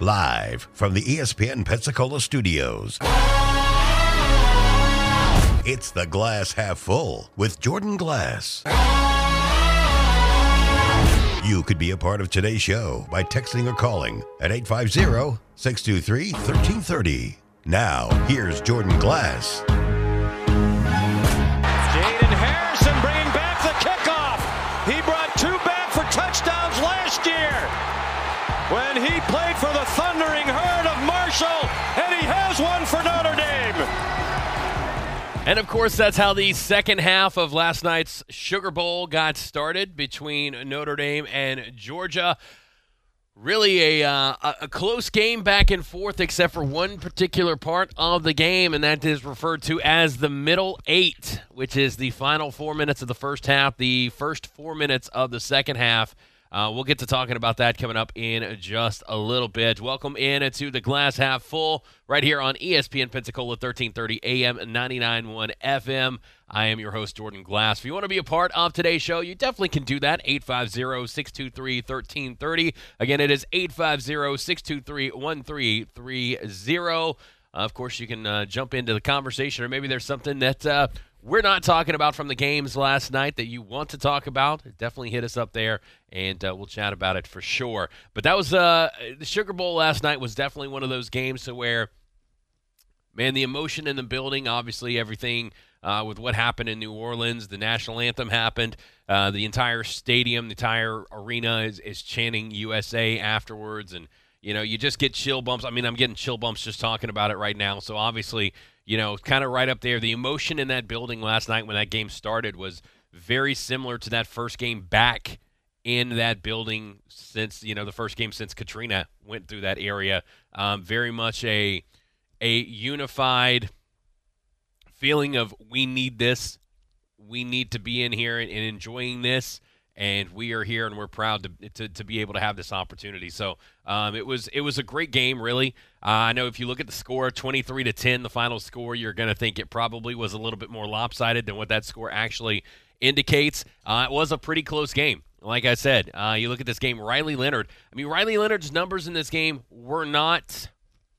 Live from the ESPN Pensacola studios. It's the Glass Half Full with Jordan Glass. You could be a part of today's show by texting or calling at 850-623-1330. Now, here's Jordan Glass. Jaden Harrison bringing back the kickoff. He brought two back for touchdowns last year when he played for the Thundering Herd of Marshall, and he has one for Notre Dame. And, of course, that's how the second half of last night's Sugar Bowl got started between Notre Dame and Georgia. Really a close game back and forth except for one particular part of the game, and that is referred to as the middle eight, which is the final 4 minutes of the first half, the first 4 minutes of the second half. We'll get to talking about that coming up in just a little bit. Welcome in to the Glass Half Full right here on ESPN Pensacola, 1330 AM, 99.1 FM. I am your host, Jordan Glass. If you want to be a part of today's show, you definitely can do that, 850-623-1330. Again, it is 850-623-1330. Of course, you can jump into the conversation, or maybe there's something that we're not talking about from the games last night that you want to talk about. Definitely hit us up there, and we'll chat about it for sure. But that was the Sugar Bowl last night was definitely one of those games to where, man, the emotion in the building, obviously everything with what happened in New Orleans, the national anthem happened. The entire stadium, the entire arena is chanting USA afterwards, and you know, you just get chill bumps. I mean, I'm getting chill bumps just talking about it right now. So obviously, you know, kind of right up there. The emotion in that building last night when that game started was very similar to that first game back in that building since, you know, the first game since Katrina went through that area. Very much a unified feeling of we need this. We need to be in here and enjoying this. And we are here, and we're proud to be able to have this opportunity. So it was a great game, really. I know if you look at the score, 23-10, the final score, you're going to think it probably was a little bit more lopsided than what that score actually indicates. It was a pretty close game. Like I said, you look at this game, Riley Leonard. I mean, Riley Leonard's numbers in this game were not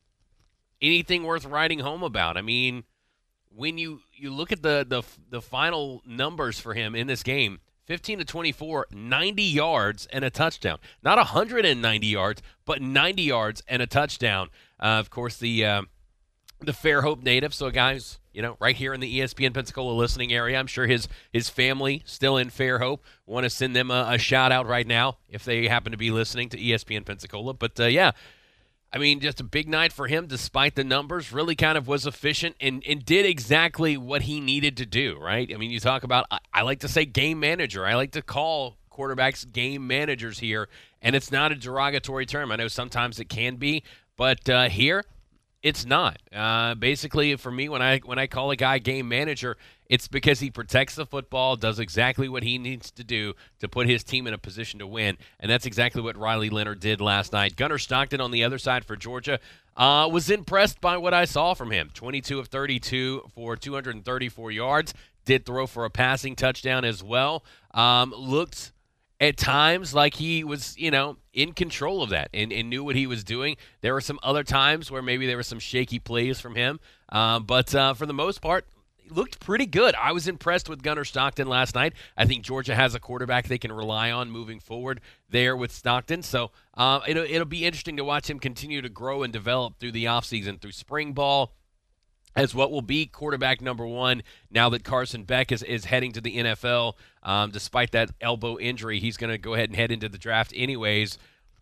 anything worth writing home about. I mean, when you look at the final numbers for him in this game, 15-24, 90 yards and a touchdown. Not 190 yards, but 90 yards and a touchdown. Of course, the Fairhope native, so guys, you know, right here in the ESPN Pensacola listening area, I'm sure his family still in Fairhope. Want to send them a shout out right now if they happen to be listening to ESPN Pensacola. But yeah, I mean, just a big night for him despite the numbers. Really kind of was efficient and did exactly what he needed to do, right? I mean, you talk about, I like to say game manager. I like to call quarterbacks game managers here, and it's not a derogatory term. I know sometimes it can be, but here it's not. Basically, for me, when I call a guy game manager, it's because he protects the football, does exactly what he needs to do to put his team in a position to win, and that's exactly what Riley Leonard did last night. Gunnar Stockton on the other side for Georgia was impressed by what I saw from him. 22 of 32 for 234 yards. Did throw for a passing touchdown as well. Looked at times like he was, you know, in control of that and knew what he was doing. There were some other times where maybe there were some shaky plays from him, but for the most part, looked pretty good. I was impressed with Gunnar Stockton last night. I think Georgia has a quarterback they can rely on moving forward there with Stockton. So it'll be interesting to watch him continue to grow and develop through the offseason, through spring ball, as what will be quarterback number one now that Carson Beck is heading to the NFL. Despite that elbow injury, he's going to go ahead and head into the draft anyways.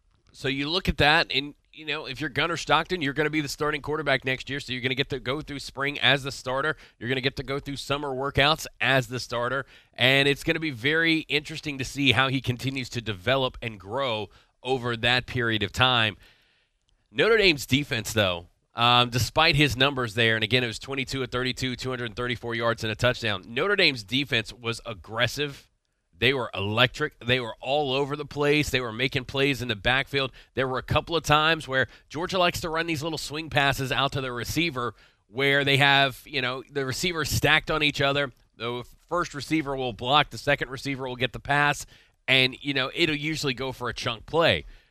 So you look at that, and you know, if you're Gunnar Stockton, you're going to be the starting quarterback next year, so you're going to get to go through spring as the starter. You're going to get to go through summer workouts as the starter, and it's going to be very interesting to see how he continues to develop and grow over that period of time. Notre Dame's defense, though, despite his numbers there, and again, it was 22 of 32, 234 yards and a touchdown, Notre Dame's defense was aggressive. They were electric. They were all over the place. They were making plays in the backfield. There were a couple of times where Georgia likes to run these little swing passes out to the receiver where they have, you know, the receivers stacked on each other. The first receiver will block. The second receiver will get the pass. And, you know, it'll usually go for a chunk play.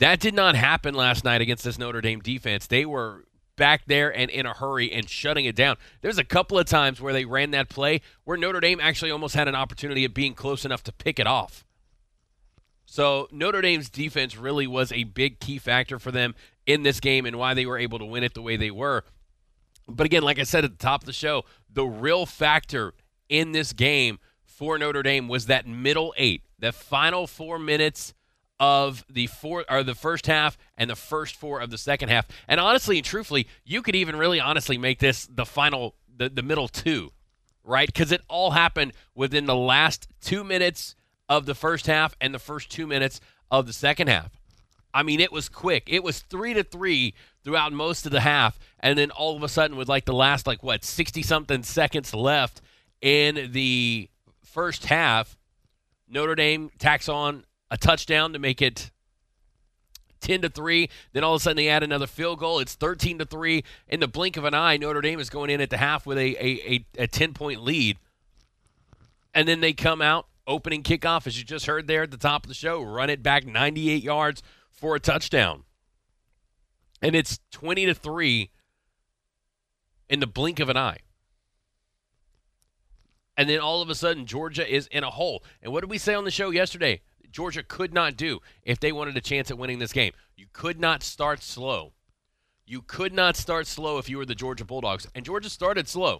That did not happen last night against this Notre Dame defense. They were back there and in a hurry and shutting it down. There's a couple of times where they ran that play where Notre Dame actually almost had an opportunity of being close enough to pick it off. So Notre Dame's defense really was a big key factor for them in this game and why they were able to win it the way they were. But again, like I said at the top of the show, the real factor in this game for Notre Dame was that middle 8, the final 4 minutes of the first half and the first 4 of the second half. And honestly and truthfully, you could even really honestly make this the middle 2, right? Because it all happened within the last 2 minutes of the first half and the first 2 minutes of the second half. I mean, it was quick. It was 3-3 throughout most of the half, and then all of a sudden with like the last 60-something seconds left in the first half, Notre Dame tacks on a touchdown to make it 10-3. Then all of a sudden they add another field goal. It's 13-3. In the blink of an eye, Notre Dame is going in at the half with a 10-point lead. And then they come out, opening kickoff, as you just heard there at the top of the show, run it back 98 yards for a touchdown. And it's 20-3 in the blink of an eye. And then all of a sudden, Georgia is in a hole. And what did we say on the show yesterday? Georgia could not do if they wanted a chance at winning this game. You could not start slow. You could not start slow if you were the Georgia Bulldogs. And Georgia started slow.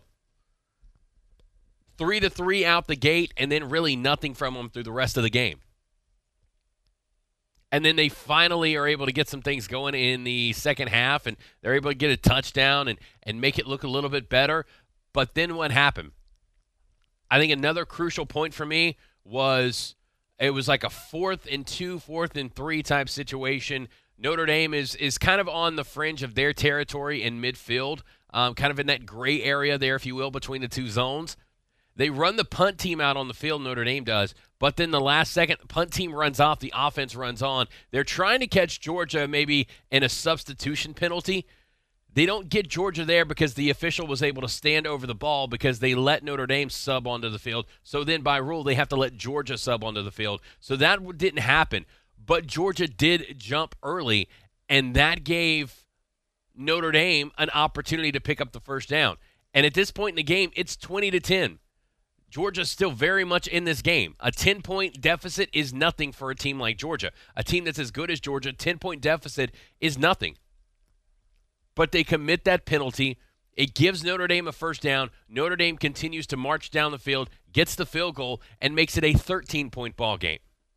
3-3 out the gate, and then really nothing from them through the rest of the game. And then they finally are able to get some things going in the second half, and they're able to get a touchdown and make it look a little bit better. But then what happened? I think another crucial point for me was it was like a 4th and 2, 4th and 3 type situation. Notre Dame is kind of on the fringe of their territory in midfield, kind of in that gray area there, if you will, between the two zones. They run the punt team out on the field, Notre Dame does, but then the last second, the punt team runs off, the offense runs on. They're trying to catch Georgia maybe in a substitution penalty. They don't get Georgia there because the official was able to stand over the ball because they let Notre Dame sub onto the field. So then by rule, they have to let Georgia sub onto the field. So that didn't happen. But Georgia did jump early, and that gave Notre Dame an opportunity to pick up the first down. And at this point in the game, it's 20-10. Georgia's still very much in this game. A 10-point deficit is nothing for a team like Georgia. A team that's as good as Georgia, 10-point deficit is nothing. But they commit that penalty. It gives Notre Dame a first down. Notre Dame continues to march down the field, gets the field goal, and makes it a 13-point ball game.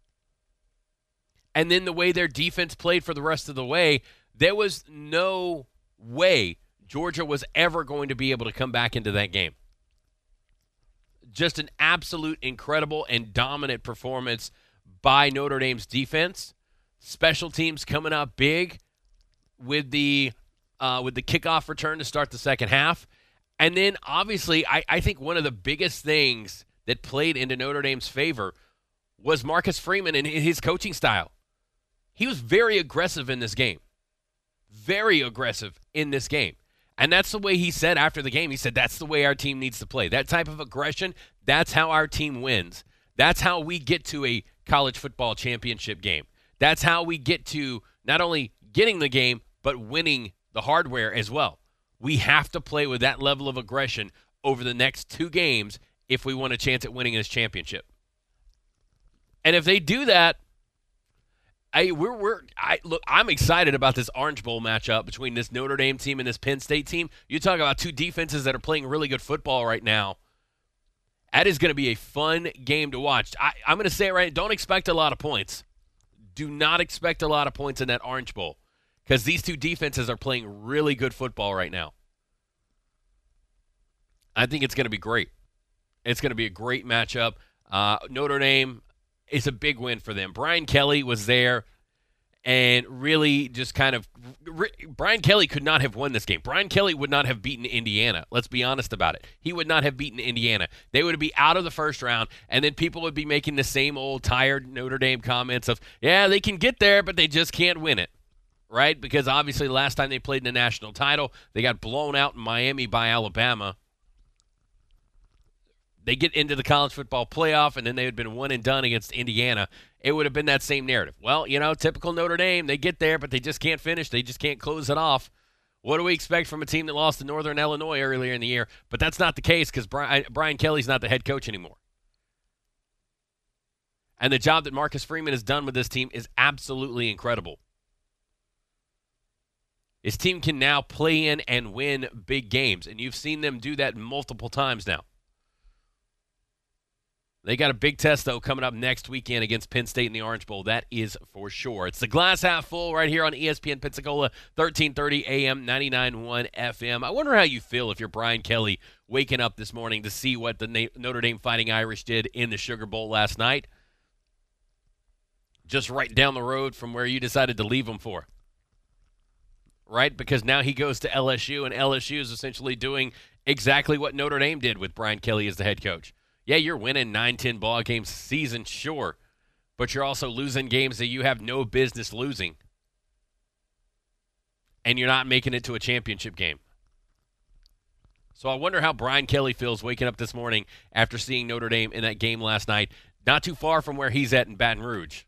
And then the way their defense played for the rest of the way, there was no way Georgia was ever going to be able to come back into that game. Just an absolute incredible and dominant performance by Notre Dame's defense. Special teams coming up big with the kickoff return to start the second half. And then, obviously, I think one of the biggest things that played into Notre Dame's favor was Marcus Freeman and his coaching style. He was very aggressive in this game. Very aggressive in this game. And that's the way he said after the game. He said, that's the way our team needs to play. That type of aggression, that's how our team wins. That's how we get to a college football championship game. That's how we get to not only getting the game, but winning the hardware as well. We have to play with that level of aggression over the next 2 games if we want a chance at winning this championship. And if they do that, I'm excited about this Orange Bowl matchup between this Notre Dame team and this Penn State team. You talk about 2 defenses that are playing really good football right now. That is going to be a fun game to watch. I'm going to say it right. Don't expect a lot of points. Do not expect a lot of points in that Orange Bowl because these 2 defenses are playing really good football right now. I think it's going to be great. It's going to be a great matchup. Notre Dame, it's a big win for them. Brian Kelly was there and really just kind of – Brian Kelly could not have won this game. Brian Kelly would not have beaten Indiana. Let's be honest about it. He would not have beaten Indiana. They would be out of the first round, and then people would be making the same old tired Notre Dame comments of, yeah, they can get there, but they just can't win it, right? Because obviously last time they played in the national title, they got blown out in Miami by Alabama. they get into the college football playoff, and then they had been one and done against Indiana, it would have been that same narrative. Well, typical Notre Dame, they get there, but they just can't finish. They just can't close it off. What do we expect from a team that lost to Northern Illinois earlier in the year? But that's not the case because Brian Kelly's not the head coach anymore. And the job that Marcus Freeman has done with this team is absolutely incredible. His team can now play in and win big games, and you've seen them do that multiple times now. They got a big test, though, coming up next weekend against Penn State in the Orange Bowl. That is for sure. It's the Glass Half Full right here on ESPN Pensacola, 1330 AM, 99.1 FM. I wonder how you feel if you're Brian Kelly waking up this morning to see what the Notre Dame Fighting Irish did in the Sugar Bowl last night. Just right down the road from where you decided to leave them for. Right? Because now he goes to LSU, and LSU is essentially doing exactly what Notre Dame did with Brian Kelly as the head coach. Yeah, you're winning 9-10 ball games a season, sure, but you're also losing games that you have no business losing. And you're not making it to a championship game. So I wonder how Brian Kelly feels waking up this morning after seeing Notre Dame in that game last night, not too far from where he's at in Baton Rouge.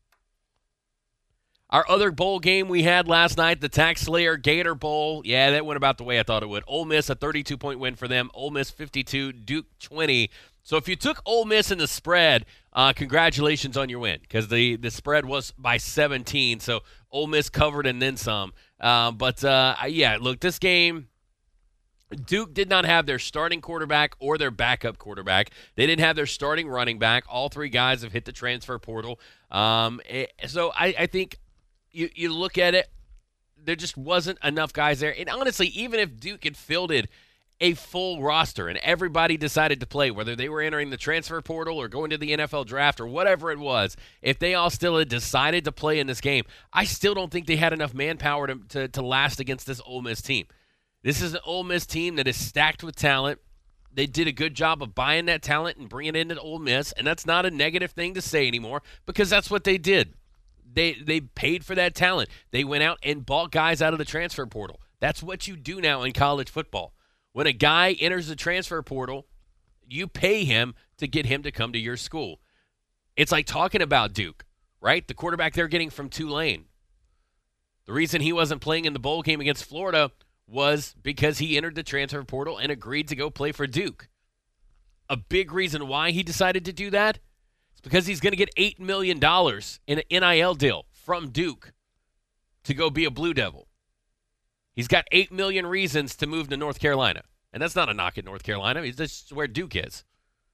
Our other bowl game we had last night, the Tax Slayer Gator Bowl, yeah, that went about the way I thought it would. Ole Miss, a 32-point win for them. Ole Miss 52, Duke 20. So if you took Ole Miss in the spread, congratulations on your win because the spread was by 17. So Ole Miss covered and then some. Yeah, look, this game, Duke did not have their starting quarterback or their backup quarterback. They didn't have their starting running back. All three guys have hit the transfer portal. So I think you look at it, there just wasn't enough guys there. And honestly, even if Duke had fielded a full roster and everybody decided to play, whether they were entering the transfer portal or going to the NFL draft or whatever it was, if they all still had decided to play in this game, I still don't think they had enough manpower to last against this Ole Miss team. This is an Ole Miss team that is stacked with talent. They did a good job of buying that talent and bringing it into Ole Miss, and that's not a negative thing to say anymore because that's what they did. They paid for that talent. They went out and bought guys out of the transfer portal. That's what you do now in college football. When a guy enters the transfer portal, you pay him to get him to come to your school. It's like talking about Duke, right? The quarterback they're getting from Tulane. The reason he wasn't playing in the bowl game against Florida was because he entered the transfer portal and agreed to go play for Duke. A big reason why he decided to do that is because he's going to get $8 million in an NIL deal from Duke to go be a Blue Devil. He's got 8 million reasons to move to North Carolina. And that's not a knock at North Carolina. It's just where Duke is.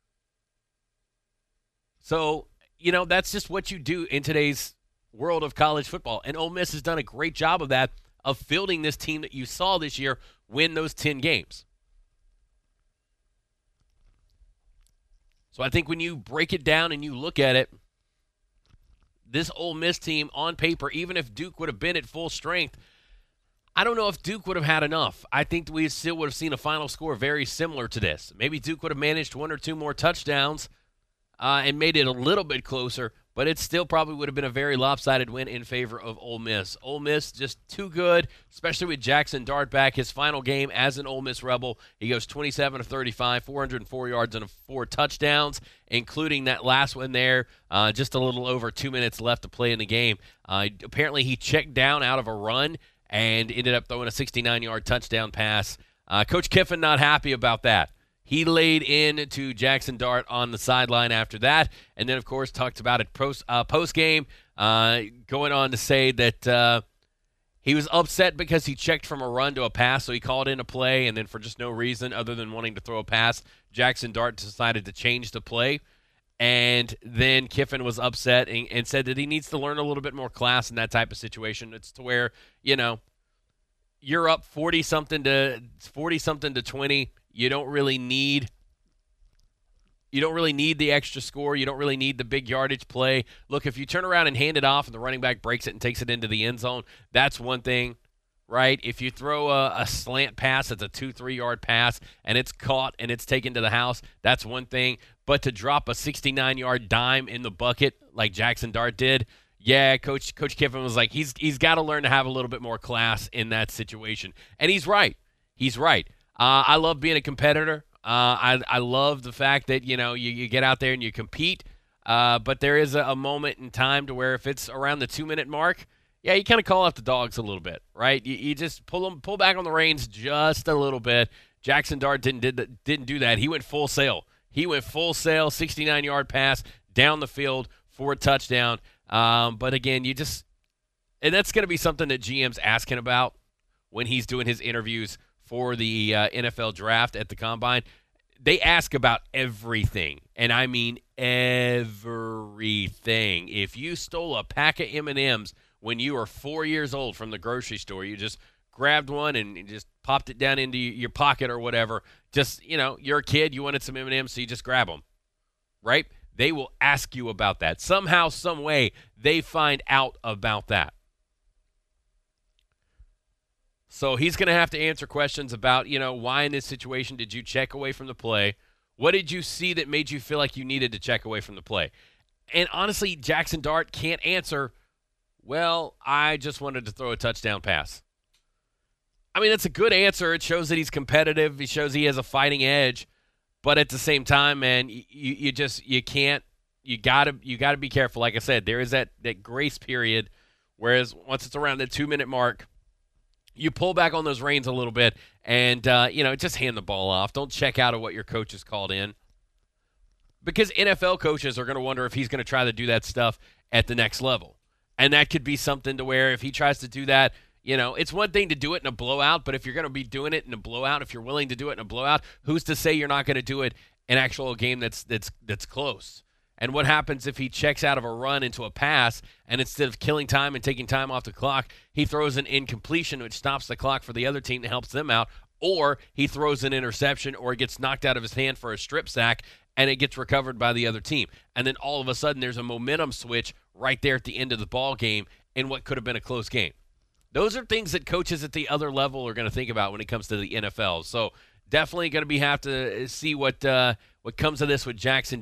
So, that's just what you do in today's world of college football. And Ole Miss has done a great job of that, of fielding this team that you saw this year win those 10 games. So I think when you break it down and you look at it, this Ole Miss team on paper, even if Duke would have been at full strength, I don't know if Duke would have had enough. I think we still would have seen a final score very similar to this. Maybe Duke would have managed one or two more touchdowns and made it a little bit closer, but it still probably would have been a very lopsided win in favor of Ole Miss. Ole Miss just too good, especially with Jackson Dart back. His final game as an Ole Miss Rebel, he goes 27 of 35, 404 yards and 4 touchdowns, including that last one there, just a little over 2 minutes left to play in the game. Apparently he checked down out of a run and ended up throwing a 69-yard touchdown pass. Coach Kiffin not happy about that. He laid in to Jackson Dart on the sideline after that, and then, of course, talked about it post-game, going on to say that he was upset because he checked from a run to a pass, so he called in a play, and then for just no reason other than wanting to throw a pass, Jackson Dart decided to change the play. And then Kiffin was upset and said that he needs to learn a little bit more class in that type of situation. It's to where, you're up 40-something to 20. You don't really need the extra score. You don't really need the big yardage play. Look, if you turn around and hand it off and the running back breaks it and takes it into the end zone, that's one thing, right? If you throw a slant pass that's a 2-3 yard pass and it's caught and it's taken to the house, that's one thing. But to drop a 69-yard dime in the bucket like Jackson Dart did, yeah, Coach Kiffin was like, he's got to learn to have a little bit more class in that situation. And he's right. He's right. I love being a competitor. I love the fact that, you get out there and you compete, but there is a moment in time to where if it's around the 2-minute mark, yeah, you kind of call off the dogs a little bit, right? You just pull back on the reins just a little bit. Jackson Dart didn't do that. He went full sail. 69-yard pass down the field for a touchdown. But again, and that's going to be something that GM's asking about when he's doing his interviews for the NFL draft at the Combine. They ask about everything, and I mean everything. If you stole a pack of M&Ms when you were 4 years old from the grocery store, you just grabbed one and just popped it down into your pocket or whatever. Just, you're a kid, you wanted some M&Ms, so you just grab them, right? They will ask you about that. Somehow, some way, they find out about that. So he's going to have to answer questions about, why in this situation did you check away from the play? What did you see that made you feel like you needed to check away from the play? And honestly, Jackson Dart can't answer, well, I just wanted to throw a touchdown pass. I mean, that's a good answer. It shows that he's competitive. It shows he has a fighting edge. But at the same time, man, you can't. You gotta be careful. Like I said, there is that grace period. Whereas once it's around the 2-minute mark, you pull back on those reins a little bit and just hand the ball off. Don't check out of what your coach has called in, because NFL coaches are going to wonder if he's going to try to do that stuff at the next level, and that could be something to where if he tries to do that. It's one thing to do it in a blowout, but if you're going to be doing it in a blowout, if you're willing to do it in a blowout, who's to say you're not going to do it in an actual game that's close? And what happens if he checks out of a run into a pass, and instead of killing time and taking time off the clock, he throws an incompletion, which stops the clock for the other team and helps them out, or he throws an interception or it gets knocked out of his hand for a strip sack, and it gets recovered by the other team. And then all of a sudden there's a momentum switch right there at the end of the ball game in what could have been a close game. Those are things that coaches at the other level are going to think about when it comes to the NFL. So definitely going to have to see what comes of this with Jackson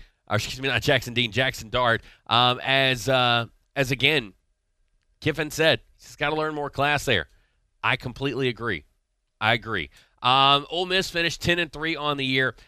Dart. As again, Kiffin said, he's got to learn more class there. I completely agree. I agree. Ole Miss finished 10-3 on the year.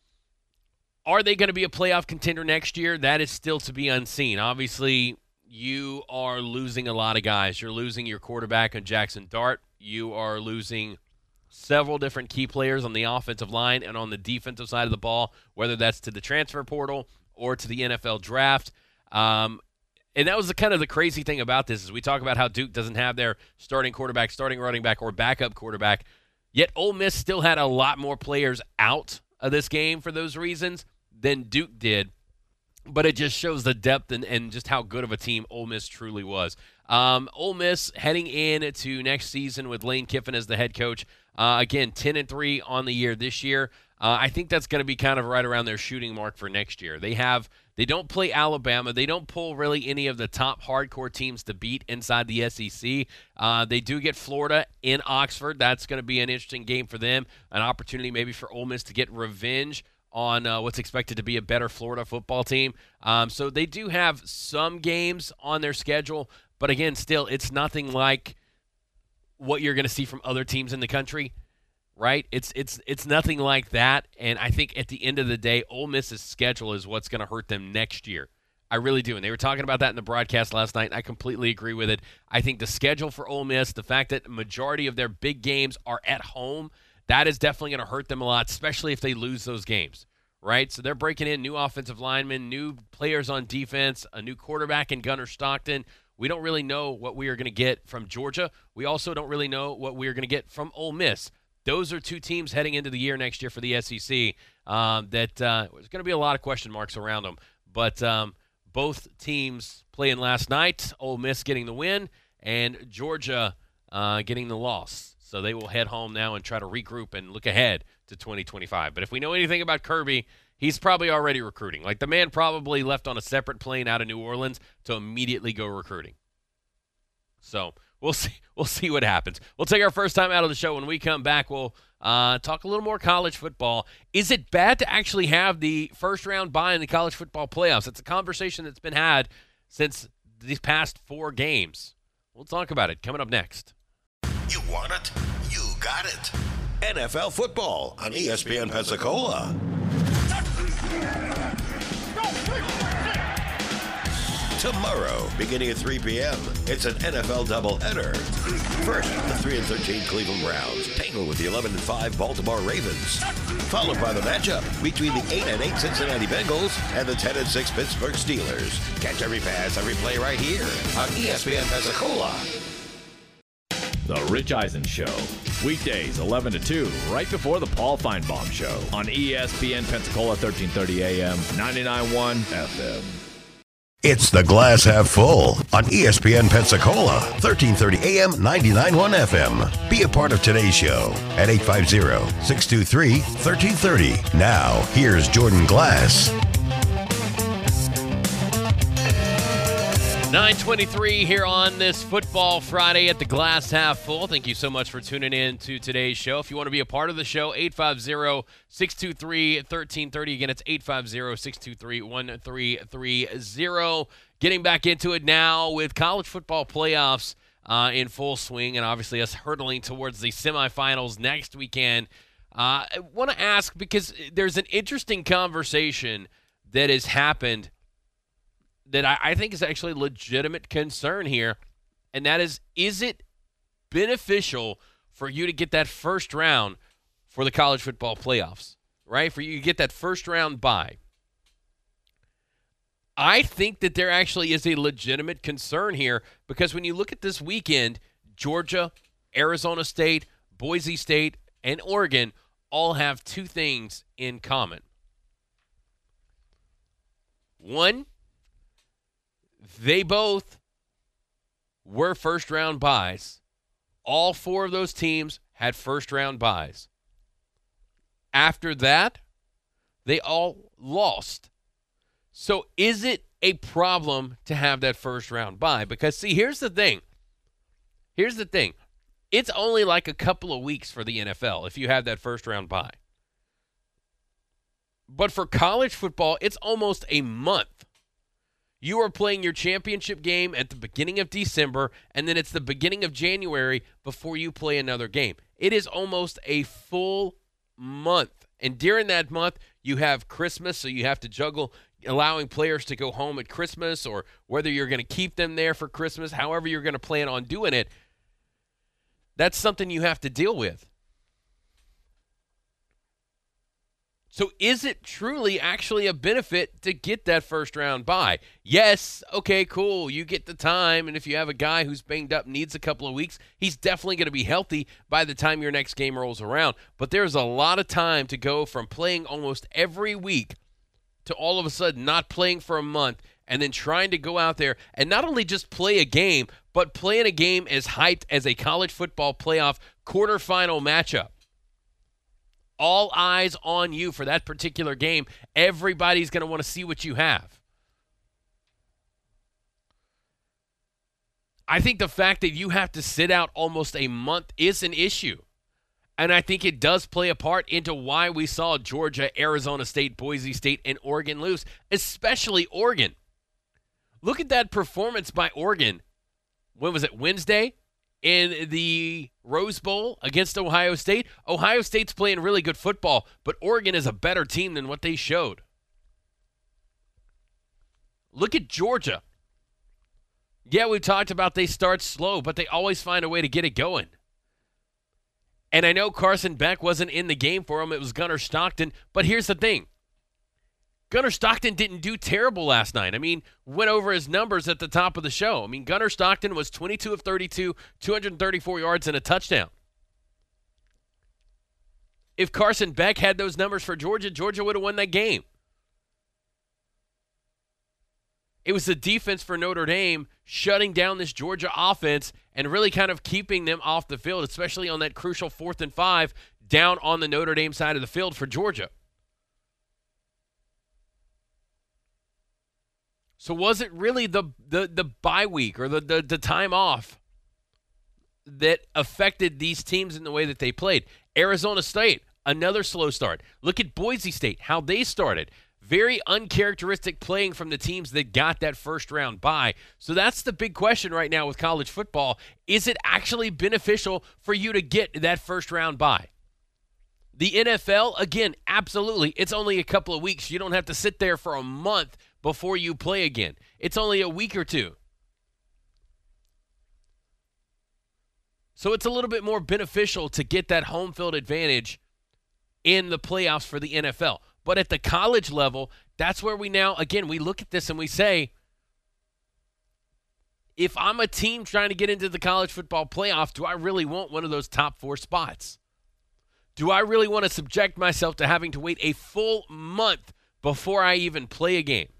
Are they going to be a playoff contender next year? That is still to be unseen. Obviously, you are losing a lot of guys. You're losing your quarterback on Jackson Dart. You are losing several different key players on the offensive line and on the defensive side of the ball, whether that's to the transfer portal or to the NFL draft. And that was kind of the crazy thing about this is we talk about how Duke doesn't have their starting quarterback, starting running back, or backup quarterback, yet Ole Miss still had a lot more players out of this game for those reasons than Duke did. But it just shows the depth and just how good of a team Ole Miss truly was. Ole Miss heading into next season with Lane Kiffin as the head coach. Again, 10-3 on the year this year. I think that's going to be kind of right around their shooting mark for next year. They don't play Alabama. They don't pull really any of the top hardcore teams to beat inside the SEC. They do get Florida in Oxford. That's going to be an interesting game for them, an opportunity maybe for Ole Miss to get revenge on what's expected to be a better Florida football team. So they do have some games on their schedule, but again, still, it's nothing like what you're going to see from other teams in the country, right? It's nothing like that, and I think at the end of the day, Ole Miss's schedule is what's going to hurt them next year. I really do, and they were talking about that in the broadcast last night, and I completely agree with it. I think the schedule for Ole Miss, the fact that the majority of their big games are at home, that is definitely going to hurt them a lot, especially if they lose those games, right? So they're breaking in new offensive linemen, new players on defense, a new quarterback in Gunnar Stockton. We don't really know what we are going to get from Georgia. We also don't really know what we are going to get from Ole Miss. Those are two teams heading into the year next year for the SEC there's going to be a lot of question marks around them. But both teams playing last night, Ole Miss getting the win and Georgia getting the loss. So they will head home now and try to regroup and look ahead to 2025. But if we know anything about Kirby, he's probably already recruiting. Like the man probably left on a separate plane out of New Orleans to immediately go recruiting. So we'll see what happens. We'll take our first time out of the show. When we come back, we'll talk a little more college football. Is it bad to actually have the first round bye in the college football playoffs? It's a conversation that's been had since these past 4 games. We'll talk about it coming up next. You want it? You got it. NFL football on ESPN Pensacola. Tomorrow, beginning at 3 p.m., it's an NFL doubleheader. First, the 3-13 Cleveland Browns tangle with the 11-5 Baltimore Ravens, followed by the matchup between the 8-8 Cincinnati Bengals and the 10-6 Pittsburgh Steelers. Catch every pass, every play right here on ESPN Pensacola. The Rich Eisen Show, weekdays 11 to 2, right before the Paul Feinbaum Show on ESPN Pensacola, 1330 AM, 99.1 FM. It's the Glass Half Full on ESPN Pensacola, 1330 AM, 99.1 FM. Be a part of today's show at 850-623-1330. Now, here's Jordan Glass. 9:23 here on this Football Friday at the Glass Half Full. Thank you so much for tuning in to today's show. If you want to be a part of the show, 850-623-1330. Again, it's 850-623-1330. Getting back into it now with college football playoffs in full swing, and obviously us hurtling towards the semifinals next weekend. I want to ask, because there's an interesting conversation that has happened that I think is actually a legitimate concern here, and that is it beneficial for you to get that first round for the college football playoffs, right? For you to get that first round bye. I think that there actually is a legitimate concern here, because when you look at this weekend, Georgia, Arizona State, Boise State, and Oregon all have two things in common. One, they both were first-round byes. All four of those teams had first-round byes. After that, they all lost. So is it a problem to have that first-round bye? Because, see, here's the thing. It's only like a couple of weeks for the NFL if you have that first-round bye. But for college football, it's almost a month. You are playing your championship game at the beginning of December, and then it's the beginning of January before you play another game. It is almost a full month. And during that month, you have Christmas, so you have to juggle allowing players to go home at Christmas, or whether you're going to keep them there for Christmas, however you're going to plan on doing it. That's something you have to deal with. So is it truly actually a benefit to get that first round bye? Yes, okay, cool. You get the time, and if you have a guy who's banged up, needs a couple of weeks, he's definitely going to be healthy by the time your next game rolls around. But there's a lot of time to go from playing almost every week to all of a sudden not playing for a month, and then trying to go out there and not only just play a game, but playing a game as hyped as a college football playoff quarterfinal matchup. All eyes on you for that particular game. Everybody's going to want to see what you have. I think the fact that you have to sit out almost a month is an issue. And I think it does play a part into why we saw Georgia, Arizona State, Boise State, and Oregon lose, especially Oregon. Look at that performance by Oregon. When was it? Wednesday? In the Rose Bowl against Ohio State. Ohio State's playing really good football, but Oregon is a better team than what they showed. Look at Georgia. Yeah, we've talked about they start slow, but they always find a way to get it going. And I know Carson Beck wasn't in the game for him. It was Gunnar Stockton. But here's the thing. Gunnar Stockton didn't do terrible last night. I mean, went over his numbers at the top of the show. I mean, Gunnar Stockton was 22 of 32, 234 yards and a touchdown. If Carson Beck had those numbers for Georgia, Georgia would have won that game. It was the defense for Notre Dame shutting down this Georgia offense and really kind of keeping them off the field, especially on that crucial 4th and 5 down on the Notre Dame side of the field for Georgia. So was it really the bye week or the time off that affected these teams in the way that they played? Arizona State, another slow start. Look at Boise State, how they started. Very uncharacteristic playing from the teams that got that first round bye. So that's the big question right now with college football. Is it actually beneficial for you to get that first round bye? The NFL, again, absolutely. It's only a couple of weeks. You don't have to sit there for a month before you play again. It's only a week or two. So it's a little bit more beneficial to get that home field advantage in the playoffs for the NFL. But at the college level, that's where we now, again, we look at this and we say, if I'm a team trying to get into the college football playoff, do I really want one of those top 4 spots? Do I really want to subject myself to having to wait a full month before I even play a game?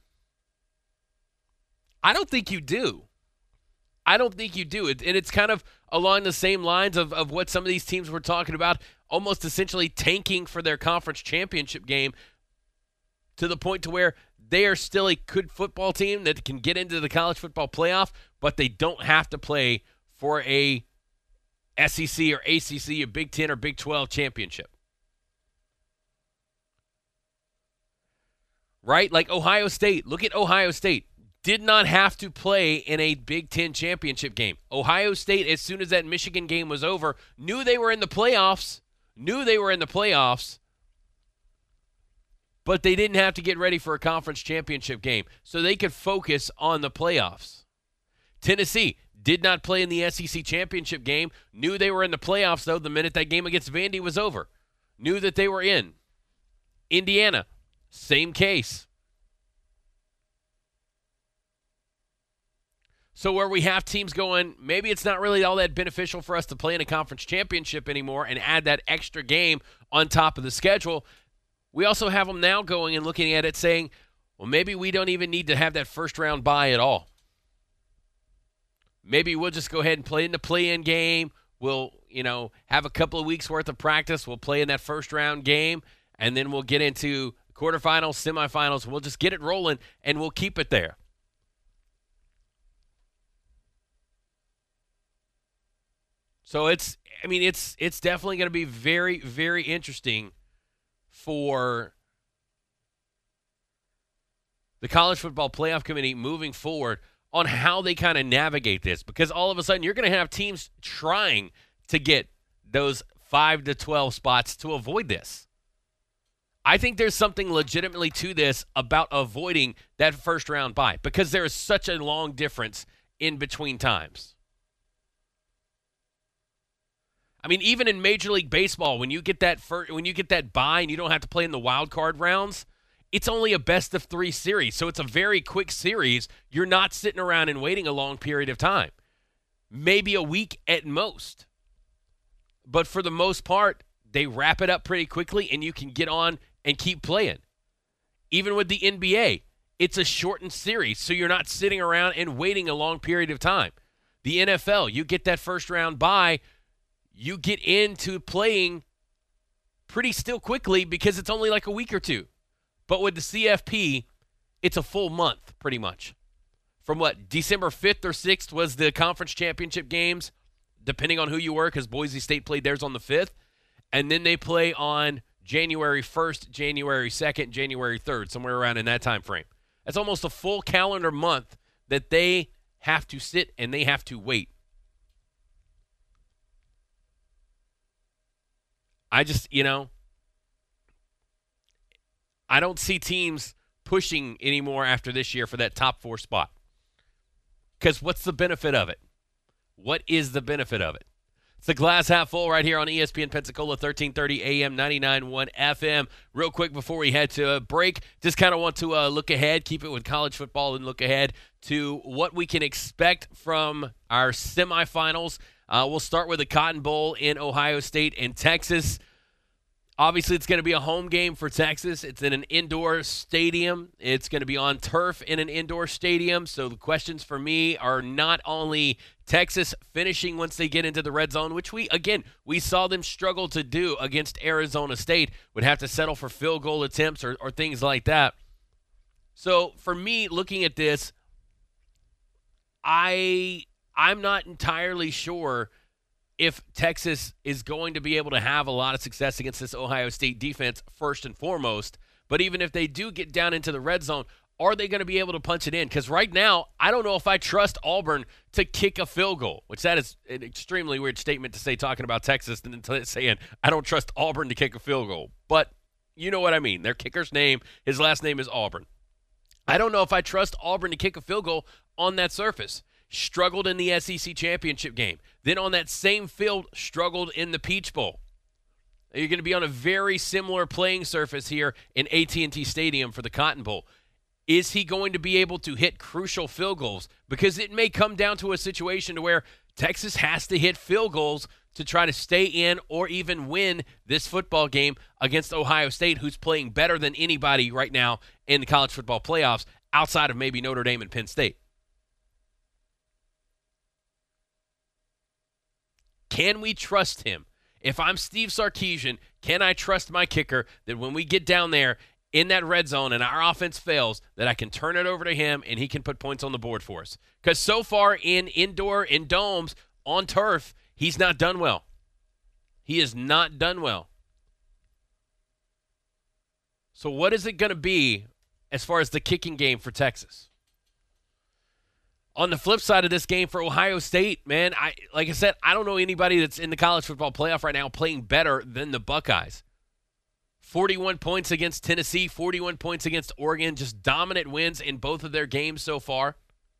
I don't think you do. I don't think you do. And it's kind of along the same lines of what some of these teams were talking about, almost essentially tanking for their conference championship game to the point to where they are still a good football team that can get into the college football playoff, but they don't have to play for a SEC or ACC, a Big 10 or Big 12 championship. Right? Like Ohio State. Look at Ohio State. Did not have to play in a Big 10 championship game. Ohio State, as soon as that Michigan game was over, knew they were in the playoffs, but they didn't have to get ready for a conference championship game, so they could focus on the playoffs. Tennessee did not play in the SEC championship game, knew they were in the playoffs, though, the minute that game against Vandy was over. Knew that they were in. Indiana, same case. So where we have teams going, maybe it's not really all that beneficial for us to play in a conference championship anymore and add that extra game on top of the schedule. We also have them now going and looking at it saying, well, maybe we don't even need to have that first round bye at all. Maybe we'll just go ahead and play in the play-in game. We'll, have a couple of weeks worth of practice. We'll play in that first round game, and then we'll get into quarterfinals, semifinals. We'll just get it rolling, and we'll keep it there. So it's definitely going to be very, very interesting for the College Football Playoff Committee moving forward on how they kind of navigate this, because all of a sudden you're going to have teams trying to get those 5 to 12 spots to avoid this. I think there's something legitimately to this about avoiding that first round bye, because there is such a long difference in between times. I mean, even in Major League Baseball, when you get that bye and you don't have to play in the wild card rounds, it's only a best of 3 series, so it's a very quick series. You're not sitting around and waiting a long period of time, maybe a week at most. But for the most part, they wrap it up pretty quickly, and you can get on and keep playing. Even with the NBA, it's a shortened series, so you're not sitting around and waiting a long period of time. The NFL, you get that first round bye, you get into playing pretty still quickly because it's only like a week or two. But with the CFP, it's a full month pretty much. From December 5th or 6th was the conference championship games, depending on who you were, because Boise State played theirs on the 5th. And then they play on January 1st, January 2nd, January 3rd, somewhere around in that time frame. That's almost a full calendar month that they have to sit and they have to wait. I just, I don't see teams pushing anymore after this year for that top 4 spot. Because what's the benefit of it? What is the benefit of it? It's the Glass Half Full right here on ESPN Pensacola, 1330 AM, 99.1 FM. Real quick before we head to a break, just kind of want to look ahead, keep it with college football, and look ahead to what we can expect from our semifinals. We'll start with the Cotton Bowl in Ohio State and Texas. Obviously, it's going to be a home game for Texas. It's in an indoor stadium. It's going to be on turf in an indoor stadium. So the questions for me are not only Texas finishing once they get into the red zone, which we saw them struggle to do against Arizona State, would have to settle for field goal attempts or things like that. So for me, looking at this, I'm not entirely sure if Texas is going to be able to have a lot of success against this Ohio State defense first and foremost. But even if they do get down into the red zone, Are they going to be able to punch it in? Because right now, I don't know if I trust Auburn to kick a field goal, which that is an extremely weird statement to say talking about Texas and then saying I don't trust Auburn to kick a field goal. But you know what I mean. Their kicker's name, his last name is Auburn. I don't know if I trust Auburn to kick a field goal on that surface. Struggled in the SEC championship game. Then on that same field, struggled in the Peach Bowl. You're going to be on a very similar playing surface here in AT&T Stadium for the Cotton Bowl. Is he going to be able to hit crucial field goals? Because it may come down to a situation to where Texas has to hit field goals to try to stay in or even win this football game against Ohio State, who's playing better than anybody right now in the college football playoffs outside of maybe Notre Dame and Penn State. Can we trust him? If I'm Steve Sarkisian, can I trust my kicker that when we get down there in that red zone and our offense fails, that I can turn it over to him and he can put points on the board for us? Because so far in domes, on turf, he's not done well. He has not done well. So what is it going to be as far as the kicking game for Texas? On the flip side of this game for Ohio State, man, like I said, I don't know anybody that's in the college football playoff right now playing better than the Buckeyes. 41 points against Tennessee, 41 points against Oregon, just dominant wins in both of their games so far.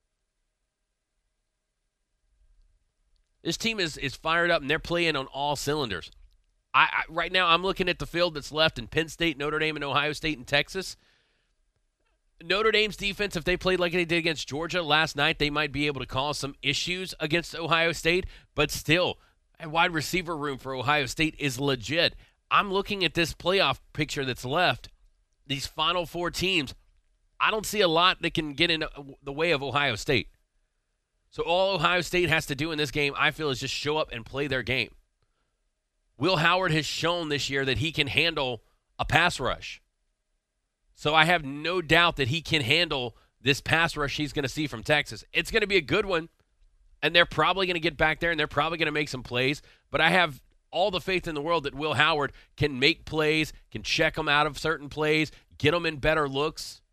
This team is fired up, and they're playing on all cylinders. Right now, I'm looking at the field that's left in Penn State, Notre Dame, and Ohio State and Texas. Notre Dame's defense, if they played like they did against Georgia last night, they might be able to cause some issues against Ohio State. But still, a wide receiver room for Ohio State is legit. I'm looking at this playoff picture that's left, these final four teams. I don't see a lot that can get in the way of Ohio State. So all Ohio State has to do in this game, I feel, is just show up and play their game. Will Howard has shown this year that he can handle a pass rush. So I have no doubt that he can handle this pass rush he's going to see from Texas. It's going to be a good one, and they're probably going to get back there, and they're probably going to make some plays. But I have all the faith in the world that Will Howard can make plays, can check them out of certain plays, get them in better looks.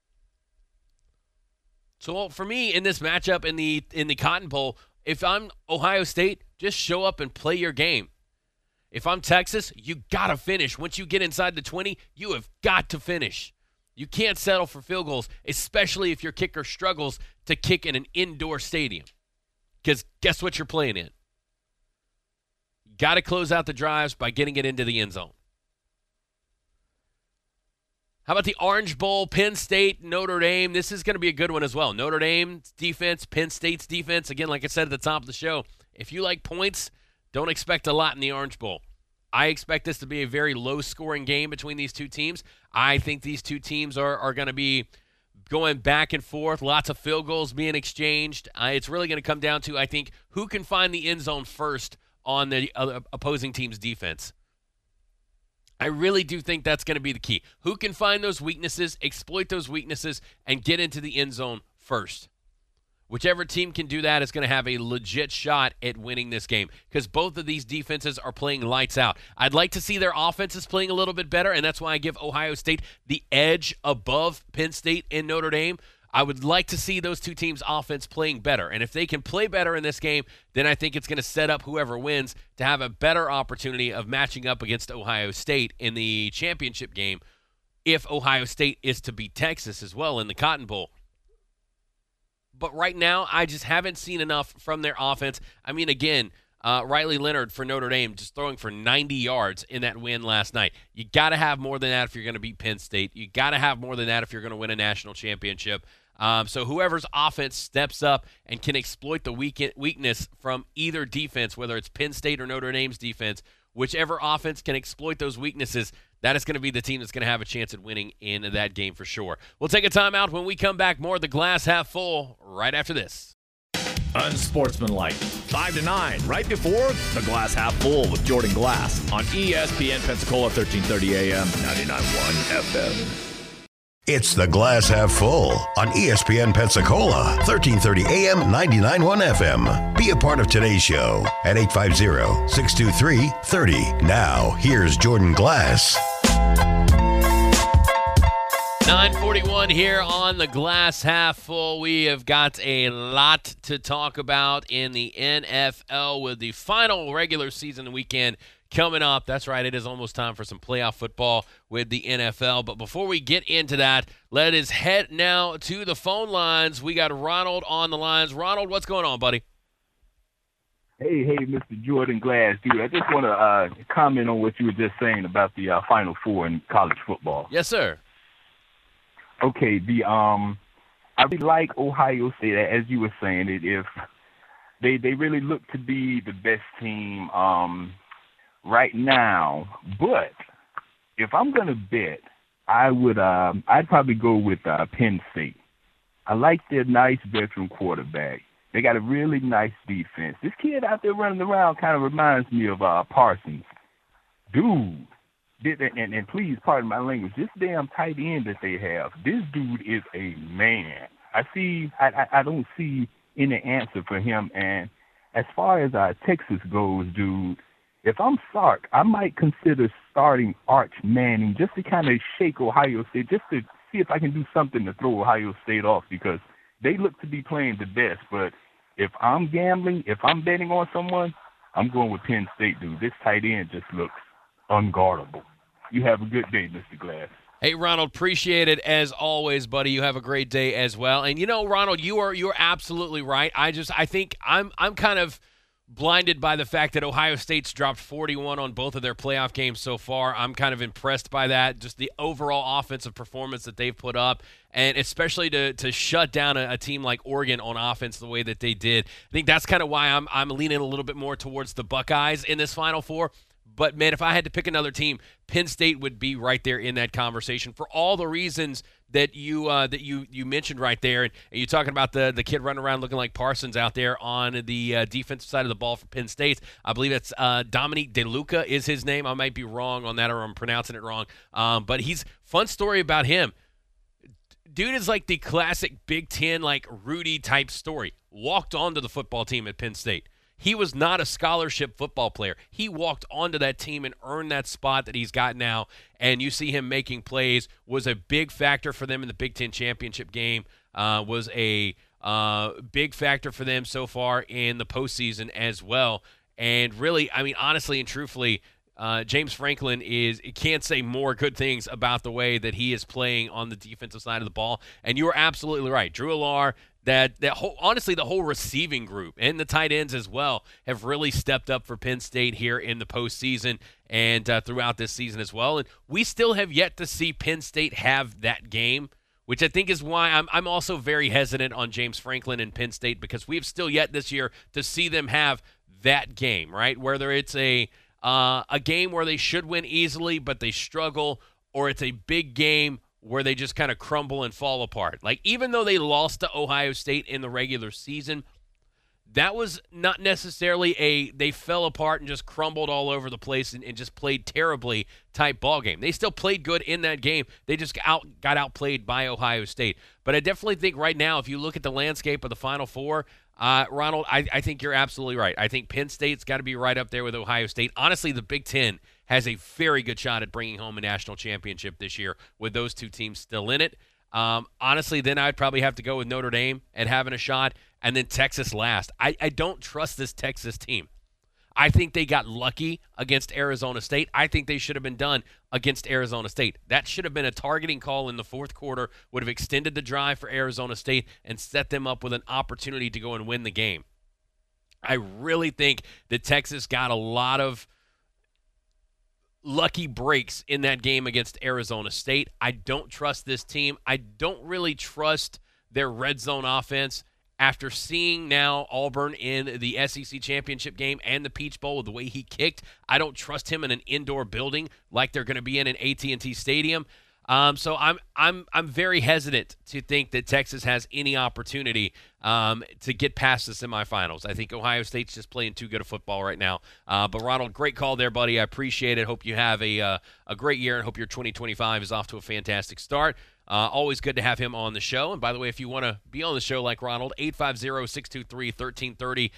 So for me, in this matchup in the Cotton Bowl, if I'm Ohio State, just show up and play your game. If I'm Texas, you got to finish. Once you get inside the 20, you have got to finish. You can't settle for field goals, especially if your kicker struggles to kick in an indoor stadium. Because guess what you're playing in? Got to close out the drives by getting it into the end zone. How about the Orange Bowl, Penn State, Notre Dame? This is going to be a good one as well. Notre Dame's defense, Penn State's defense. Again, like I said at the top of the show, if you like points, don't expect a lot in the Orange Bowl. I expect this to be a very low-scoring game between these two teams. I think these two teams are going to be going back and forth, lots of field goals being exchanged. It's really going to come down to, I think, who can find the end zone first on the opposing team's defense. I really do think that's going to be the key. Who can find those weaknesses, exploit those weaknesses, and get into the end zone first? Whichever team can do that is going to have a legit shot at winning this game because both of these defenses are playing lights out. I'd like to see their offenses playing a little bit better, and that's why I give Ohio State the edge above Penn State and Notre Dame. I would like to see those two teams' offense playing better, and if they can play better in this game, then I think it's going to set up whoever wins to have a better opportunity of matching up against Ohio State in the championship game if Ohio State is to beat Texas as well in the Cotton Bowl. But right now, I just haven't seen enough from their offense. I mean, again, Riley Leonard for Notre Dame just throwing for 90 yards in that win last night. You got to have more than that if you're going to beat Penn State. You got to have more than that if you're going to win a national championship. So whoever's offense steps up and can exploit the weakness from either defense, whether it's Penn State or Notre Dame's defense, whichever offense can exploit those weaknesses, that is going to be the team that's going to have a chance at winning in that game for sure. We'll take a timeout. When we come back, more of the Glass Half Full right after this. Unsportsmanlike, 5 to 9, right before the Glass Half Full with Jordan Glass on ESPN Pensacola, 1330 AM, 99.1 FM. It's the Glass Half Full on ESPN Pensacola, 1330 AM, 99.1 FM. Be a part of today's show at 850-623-30. Now, here's Jordan Glass. 9:41 here on the Glass Half Full. We have got a lot to talk about in the NFL with the final regular season weekend coming up. That's right, it is almost time for some playoff football with the NFL. But before we get into that, let us head now to the phone lines. We got Ronald on the lines. Ronald, what's going on, buddy? Hey, Mr. Jordan Glass, dude. I just want to comment on what you were just saying about the Final Four in college football. Yes, sir. Okay, I really like Ohio State, as you were saying, if they really look to be the best team right now. But if I'm gonna bet, I'd probably go with Penn State. I like their nice veteran quarterback. They got a really nice defense. This kid out there running around kind of reminds me of Parsons. Dude. And please pardon my language, this damn tight end that they have, this dude is a man. I don't see any answer for him. And as far as Texas goes, dude, if I'm Sark, I might consider starting Arch Manning just to kind of shake Ohio State, just to see if I can do something to throw Ohio State off, because they look to be playing the best. But if I'm gambling, if I'm betting on someone, I'm going with Penn State, dude. This tight end just looks unguardable. You have a good day, Mr. Glass. Hey, Ronald, appreciate it as always, buddy. You have a great day as well. And Ronald, you're absolutely right. I think I'm kind of blinded by the fact that Ohio State's dropped 41 on both of their playoff games so far. I'm kind of impressed by that, just the overall offensive performance that they've put up, and especially to shut down a team like Oregon on offense the way that they did. I think that's kind of why I'm leaning a little bit more towards the Buckeyes in this Final Four. But, man, if I had to pick another team, Penn State would be right there in that conversation for all the reasons that you mentioned right there. And you're talking about the kid running around looking like Parsons out there on the defensive side of the ball for Penn State. I believe it's Dominique DeLuca is his name. I might be wrong on that, or I'm pronouncing it wrong. But fun story about him. Dude is like the classic Big Ten, like Rudy type story. Walked onto the football team at Penn State. He was not a scholarship football player. He walked onto that team and earned that spot that he's got now, and you see him making plays. Was a big factor for them in the Big Ten championship game, was a big factor for them so far in the postseason as well. And really, I mean, honestly and truthfully, James Franklin can't say more good things about the way that he is playing on the defensive side of the ball. And you are absolutely right. Drew Allar, honestly, the whole receiving group and the tight ends as well have really stepped up for Penn State here in the postseason and throughout this season as well. And we still have yet to see Penn State have that game, which I think is why I'm also very hesitant on James Franklin and Penn State, because we have still yet this year to see them have that game, right? Whether it's a game where they should win easily but they struggle, or it's a big game where they just kind of crumble and fall apart. Like, even though they lost to Ohio State in the regular season, that was not necessarily they fell apart and just crumbled all over the place and just played terribly type ball game. They still played good in that game. They just got outplayed by Ohio State. But I definitely think right now, if you look at the landscape of the Final Four, Ronald, I think you're absolutely right. I think Penn State's got to be right up there with Ohio State. Honestly, the Big Ten has a very good shot at bringing home a national championship this year with those two teams still in it. Honestly, then I'd probably have to go with Notre Dame and having a shot, and then Texas last. I don't trust this Texas team. I think they got lucky against Arizona State. I think they should have been done against Arizona State. That should have been a targeting call in the fourth quarter, would have extended the drive for Arizona State and set them up with an opportunity to go and win the game. I really think that Texas got a lot of lucky breaks in that game against Arizona State. I don't trust this team. I don't really trust their red zone offense. After seeing now Auburn in the SEC championship game and the Peach Bowl with the way he kicked, I don't trust him in an indoor building like they're going to be in an AT&T Stadium. So I'm very hesitant to think that Texas has any opportunity to get past the semifinals. I think Ohio State's just playing too good a football right now. But Ronald, great call there, buddy. I appreciate it. Hope you have a great year, and hope your 2025 is off to a fantastic start. Always good to have him on the show. And by the way, if you want to be on the show like Ronald, 850-623-1330,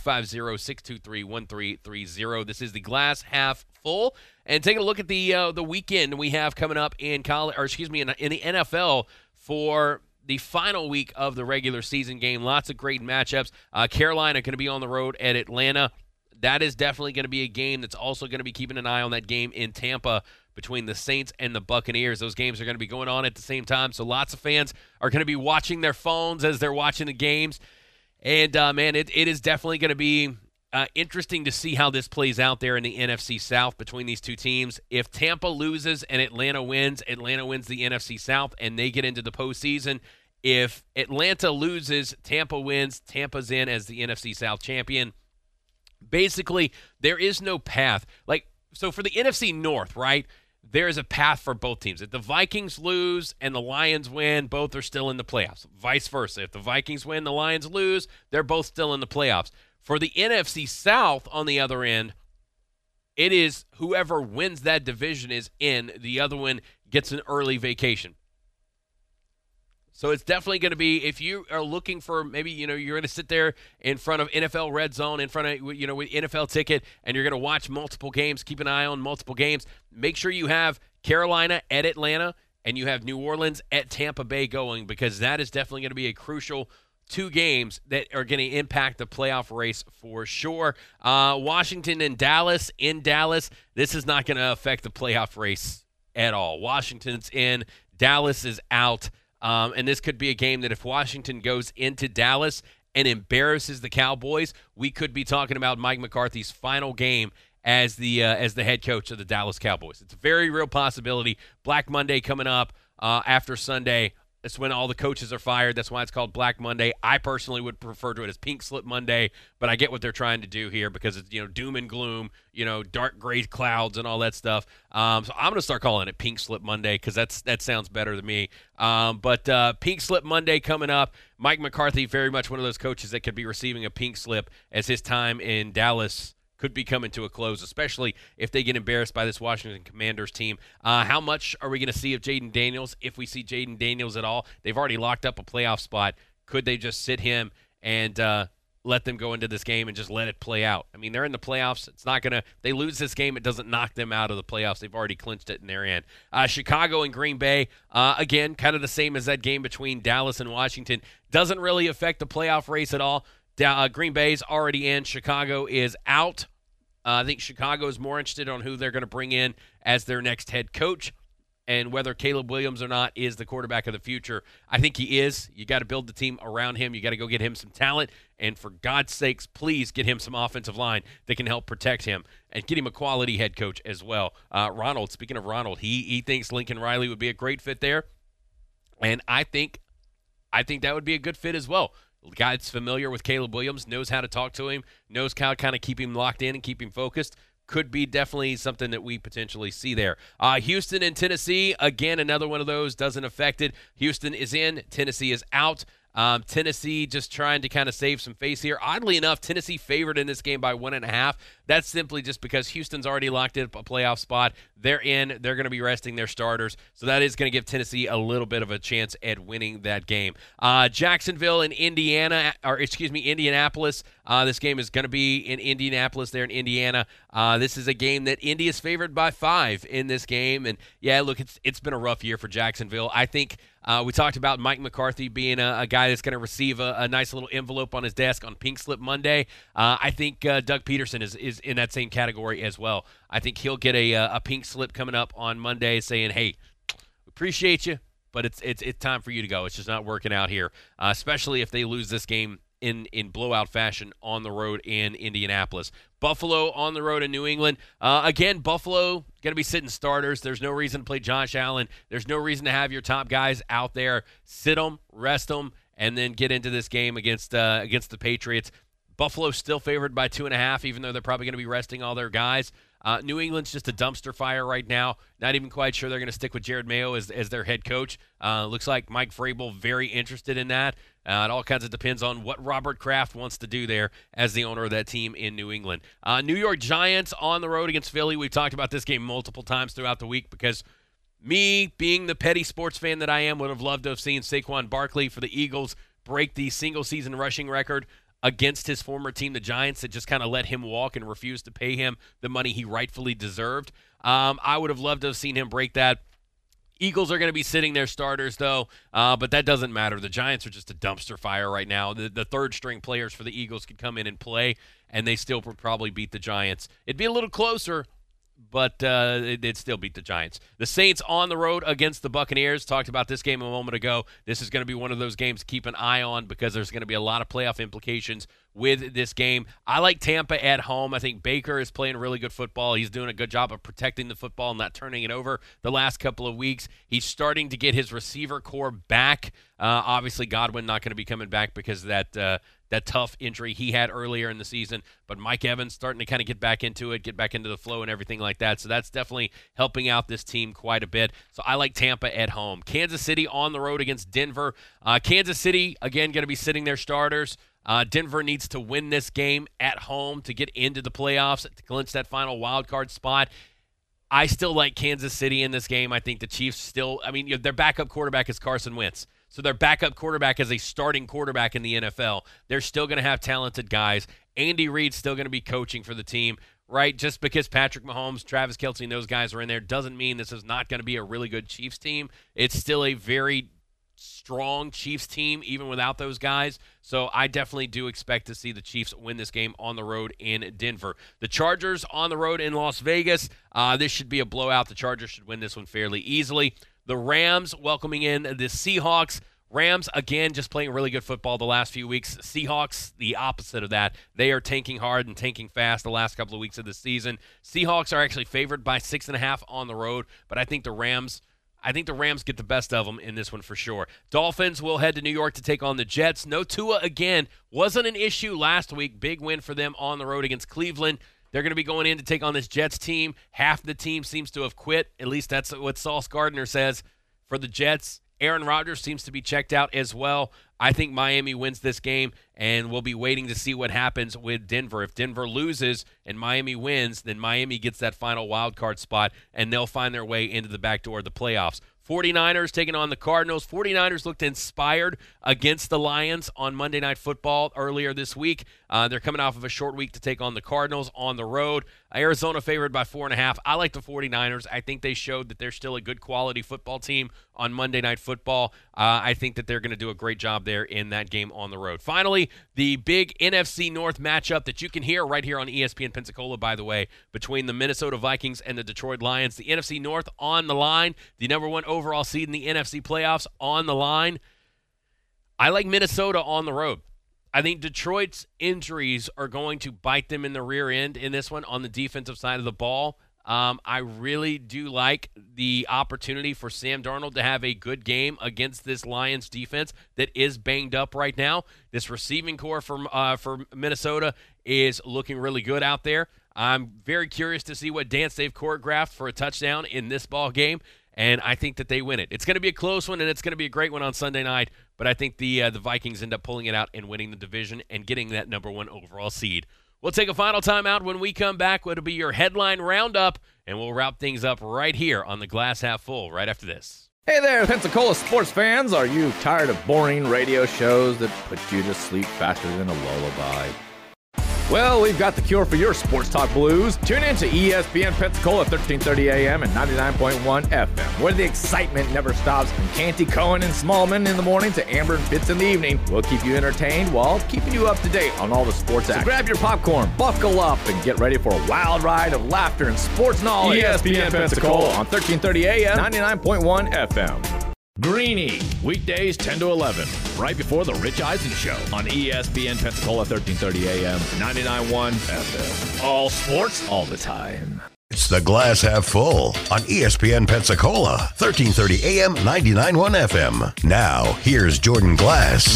850-623-1330. This is the Glass Half Full. And taking a look at the weekend we have coming up in college, or excuse me, in the NFL for the final week of the regular season game. Lots of great matchups. Carolina going to be on the road at Atlanta. That is definitely going to be a game that's also going to be keeping an eye on that game in Tampa between the Saints and the Buccaneers. Those games are going to be going on at the same time, so lots of fans are going to be watching their phones as they're watching the games. And, man, it is definitely going to be interesting to see how this plays out there in the NFC South between these two teams. If Tampa loses and Atlanta wins the NFC South and they get into the postseason. If Atlanta loses, Tampa wins, Tampa's in as the NFC South champion. Basically, there is no path. So for the NFC North, right, there is a path for both teams. If the Vikings lose and the Lions win, both are still in the playoffs. Vice versa. If the Vikings win, the Lions lose, they're both still in the playoffs. For the NFC South, on the other end, it is whoever wins that division is in. The other one gets an early vacation. So it's definitely going to be, if you are looking for maybe, you're going to sit there in front of NFL Red Zone, in front of, with NFL Ticket, and you're going to watch multiple games, keep an eye on multiple games. Make sure you have Carolina at Atlanta and you have New Orleans at Tampa Bay going, because that is definitely going to be a crucial two games that are going to impact the playoff race for sure. Washington and Dallas. In Dallas, this is not going to affect the playoff race at all. Washington's in, Dallas is out. And this could be a game that if Washington goes into Dallas and embarrasses the Cowboys, we could be talking about Mike McCarthy's final game as the head coach of the Dallas Cowboys. It's a very real possibility. Black Monday coming up after Sunday. That's when all the coaches are fired. That's why it's called Black Monday. I personally would refer to it as Pink Slip Monday, but I get what they're trying to do here because it's, doom and gloom, dark gray clouds and all that stuff. So I'm going to start calling it Pink Slip Monday because that sounds better to me. But Pink Slip Monday coming up. Mike McCarthy, very much one of those coaches that could be receiving a pink slip as his time in Dallas could be coming to a close, especially if they get embarrassed by this Washington Commanders team. How much are we going to see of Jaden Daniels, if we see Jaden Daniels at all? They've already locked up a playoff spot. Could they just sit him and let them go into this game and just let it play out? I mean, they're in the playoffs. It's not going to – they lose this game, it doesn't knock them out of the playoffs. They've already clinched it in their end. Chicago and Green Bay, again, kind of the same as that game between Dallas and Washington. Doesn't really affect the playoff race at all. Green Bay's already in. Chicago is out. I think Chicago is more interested on who they're going to bring in as their next head coach, and whether Caleb Williams or not is the quarterback of the future. I think he is. You got to build the team around him. You got to go get him some talent, and for God's sakes, please get him some offensive line that can help protect him and get him a quality head coach as well. Ronald, speaking of Ronald, he thinks Lincoln Riley would be a great fit there, and I think that would be a good fit as well. The guy that's familiar with Caleb Williams, knows how to talk to him, knows how to kind of keep him locked in and keep him focused. Could be definitely something that we potentially see there. Houston and Tennessee, again, another one of those doesn't affect it. Houston is in, Tennessee is out. Tennessee just trying to kind of save some face here. Oddly enough, Tennessee favored in this game by 1.5. That's simply just because Houston's already locked in a playoff spot. They're in. They're going to be resting their starters. So that is going to give Tennessee a little bit of a chance at winning that game. Jacksonville and Indianapolis. This game is going to be in Indianapolis there in Indiana. This is a game that Indy is favored by 5 in this game. And, yeah, look, it's been a rough year for Jacksonville. I think we talked about Mike McCarthy being a guy that's going to receive a nice little envelope on his desk on Pink Slip Monday. I think Doug Peterson is in that same category as well. I think he'll get a pink slip coming up on Monday saying, hey, appreciate you, but it's time for you to go. It's just not working out here, especially if they lose this game in blowout fashion on the road in Indianapolis. Buffalo on the road in New England. Again, Buffalo going to be sitting starters. There's no reason to play Josh Allen. There's no reason to have your top guys out there. Sit them, rest them, and then get into this game against the Patriots. Buffalo's still favored by 2.5, even though they're probably going to be resting all their guys. New England's just a dumpster fire right now. Not even quite sure they're going to stick with Jared Mayo as their head coach. Looks like Mike Vrabel very interested in that. It all kinds of depends on what Robert Kraft wants to do there as the owner of that team in New England. New York Giants on the road against Philly. We've talked about this game multiple times throughout the week because Me, being the petty sports fan that I am, would have loved to have seen Saquon Barkley for the Eagles break the single-season rushing record against his former team, the Giants, that just kind of let him walk and refused to pay him the money he rightfully deserved. I would have loved to have seen him break that. Eagles are going to be sitting their starters, though, but that doesn't matter. The Giants are just a dumpster fire right now. The third-string players for the Eagles could come in and play, and they still would probably beat the Giants. It'd be a little closer, but they'd still beat the Giants. The Saints on the road against the Buccaneers. Talked about this game a moment ago. This is going to be one of those games to keep an eye on because there's going to be a lot of playoff implications with this game. I like Tampa at home. I think Baker is playing really good football. He's doing a good job of protecting the football and not turning it over the last couple of weeks. He's starting to get his receiver core back. Obviously, Godwin not going to be coming back because of that tough injury he had earlier in the season. But Mike Evans starting to kind of get back into it, get back into the flow and everything like that. So that's definitely helping out this team quite a bit. So I like Tampa at home. Kansas City on the road against Denver. Kansas City, again, going to be sitting their starters. Denver needs to win this game at home to get into the playoffs, to clinch that final wild card spot. I still like Kansas City in this game. I think the Chiefs still, their backup quarterback is Carson Wentz. So their backup quarterback is a starting quarterback in the NFL. They're still going to have talented guys. Andy Reid's still going to be coaching for the team, right? Just because Patrick Mahomes, Travis Kelce, and those guys are in there doesn't mean this is not going to be a really good Chiefs team. It's still a very strong Chiefs team, even without those guys. So I definitely do expect to see the Chiefs win this game on the road in Denver. The Chargers on the road in Las Vegas. This should be a blowout. The Chargers should win this one fairly easily. The Rams welcoming in the Seahawks. Rams, again, just playing really good football the last few weeks. Seahawks, the opposite of that. They are tanking hard and tanking fast the last couple of weeks of the season. Seahawks are actually favored by 6.5 on the road, but I think the Rams get the best of them in this one for sure. Dolphins will head to New York to take on the Jets. No Tua again. Wasn't an issue last week. Big win for them on the road against Cleveland. They're going to be going in to take on this Jets team. Half the team seems to have quit. At least that's what Sauce Gardner says for the Jets. Aaron Rodgers seems to be checked out as well. I think Miami wins this game, and we'll be waiting to see what happens with Denver. If Denver loses and Miami wins, then Miami gets that final wild card spot, and they'll find their way into the back door of the playoffs. 49ers taking on the Cardinals. 49ers looked inspired against the Lions on Monday Night Football earlier this week. They're coming off of a short week to take on the Cardinals on the road. Arizona favored by 4.5. I like the 49ers. I think they showed that they're still a good quality football team on Monday Night Football. I think that they're going to do a great job there in that game on the road. Finally, the big NFC North matchup that you can hear right here on ESPN Pensacola, by the way, between the Minnesota Vikings and the Detroit Lions. The NFC North on the line. The number one overall seed in the NFC playoffs on the line. I like Minnesota on the road. I think Detroit's injuries are going to bite them in the rear end in this one on the defensive side of the ball. I really do like the opportunity for Sam Darnold to have a good game against this Lions defense that is banged up right now. This receiving core for Minnesota is looking really good out there. I'm very curious to see what dance they've choreographed for a touchdown in this ball game, and I think that they win it. It's going to be a close one, and it's going to be a great one on Sunday night, but I think the Vikings end up pulling it out and winning the division and getting that number one overall seed. We'll take a final timeout. When we come back, it'll be your headline roundup, and we'll wrap things up right here on the Glass Half Full right after this. Hey there, Pensacola sports fans. Are you tired of boring radio shows that put you to sleep faster than a lullaby? Well, we've got the cure for your sports talk blues. Tune in to ESPN Pensacola 1330 AM and 99.1 FM, where the excitement never stops. From Canty, Cohen, and Smallman in the morning to Amber and Fitz in the evening, we'll keep you entertained while keeping you up to date on all the sports action. So grab your popcorn, buckle up, and get ready for a wild ride of laughter and sports knowledge. ESPN Pensacola on 1330 AM, 99.1 FM. Greeny, weekdays 10 to 11, right before the Rich Eisen Show on ESPN Pensacola 1330 AM, 99.1 FM. All sports, all the time. It's the Glass Half Full on ESPN Pensacola, 1330 AM, 99.1 FM. Now, here's Jordan Glass.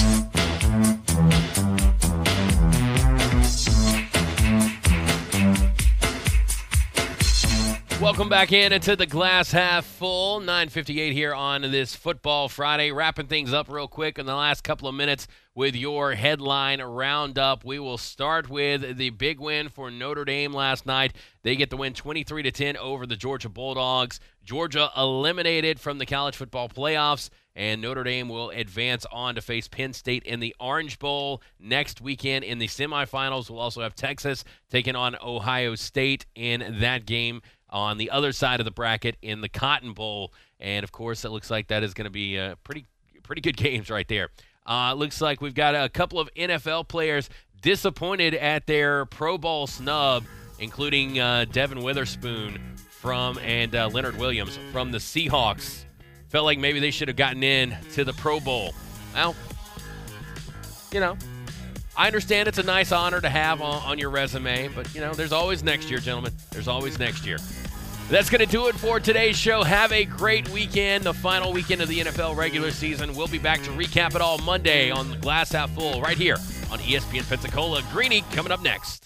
Welcome back into the Glass Half Full. 9:58 here on this Football Friday. Wrapping things up real quick in the last couple of minutes with your headline roundup. We will start with the big win for Notre Dame last night. They get the win 23-10 over the Georgia Bulldogs. Georgia eliminated from the college football playoffs, and Notre Dame will advance on to face Penn State in the Orange Bowl next weekend. In the semifinals, we'll also have Texas taking on Ohio State in that game on the other side of the bracket in the Cotton Bowl. And, of course, it looks like that is going to be pretty good games right there. Looks like we've got a couple of NFL players disappointed at their Pro Bowl snub, including Devin Witherspoon and Leonard Williams from the Seahawks. Felt like maybe they should have gotten in to the Pro Bowl. Well, I understand it's a nice honor to have on your resume, but, there's always next year, gentlemen. There's always next year. That's going to do it for today's show. Have a great weekend, the final weekend of the NFL regular season. We'll be back to recap it all Monday on the Glass Half Full right here on ESPN Pensacola. Greeny coming up next.